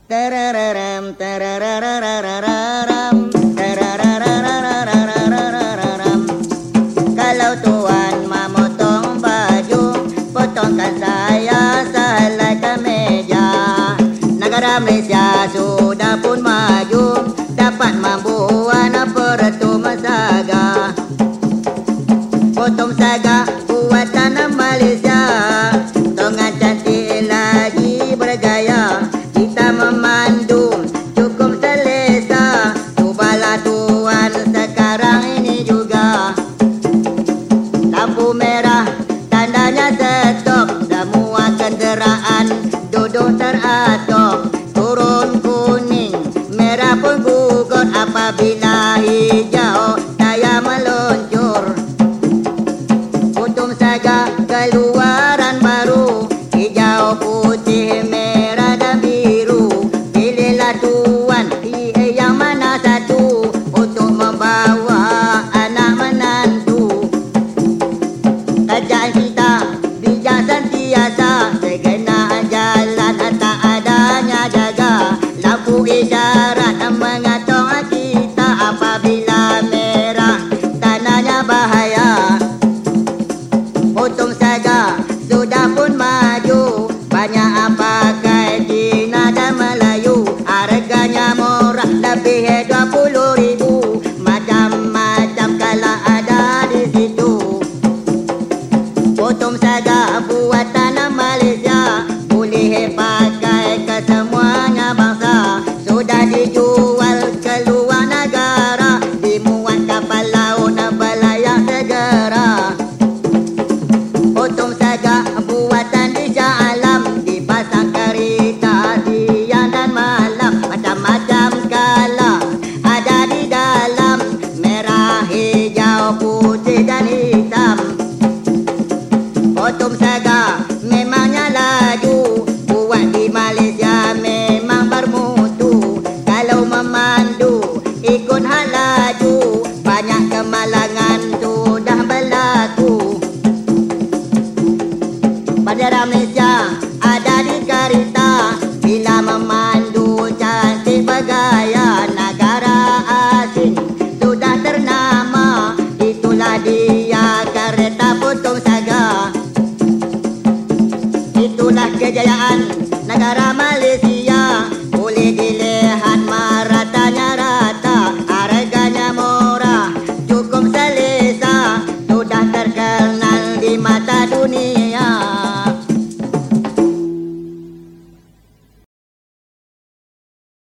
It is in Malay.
Tarararam, tararararararam, tarararararararam. Kalau tuan memotong baju, potongkan saya sehelai kemeja. Negara Malaysia sudah pun maju, dapat membuat pertuma saga. Potong saga buatan Malaysia, tongan cantik lagi bergaya. Kita memandu cukup selesa, cubalah tuan sekarang ini juga. Lampu merah tandanya stop, semua kenderaan duduk teratur. Turun kuning, merah pun gugur, apabila hijau saya meluncur. Potong saga keluaran baru, hijau, putih, merah dan biru. Pilihlah tuan yang mana satu untuk membawa anak menantu. Kerjaan kita bijak sentiasa, segenap jalan tak adanya jaga. Lampu isyarat mengatur kita, apabila merah tandanya bahaya. Potong saga sudah pun maju, banyak pakai Cina dan Melayu. Harganya murah, lebih 20,000. Macam-macam kalau ada di situ. Potong saga buatan Malaysia, boleh pakai ke semuanya bangsa. Sudah dijual ke luar negara, dimuat kapal laut berlayar segera. Potong saga buatan di Shah Alam, dipasang kereta siang dan malam. Macam-macam kala ada di dalam, merah, hijau, putih dan hitam. Potong saga memangnya laju, buat di Malaysia memang bermutu. Kalau memandu ikut hal laju, banyak kemalangan sudah berlaku. Bendera Malaysia ada di kereta, bila memandu cantik bergaya. Negara asing sudah ternama, itulah dia kereta potong saga. Itulah kejayaan negara Malaysia,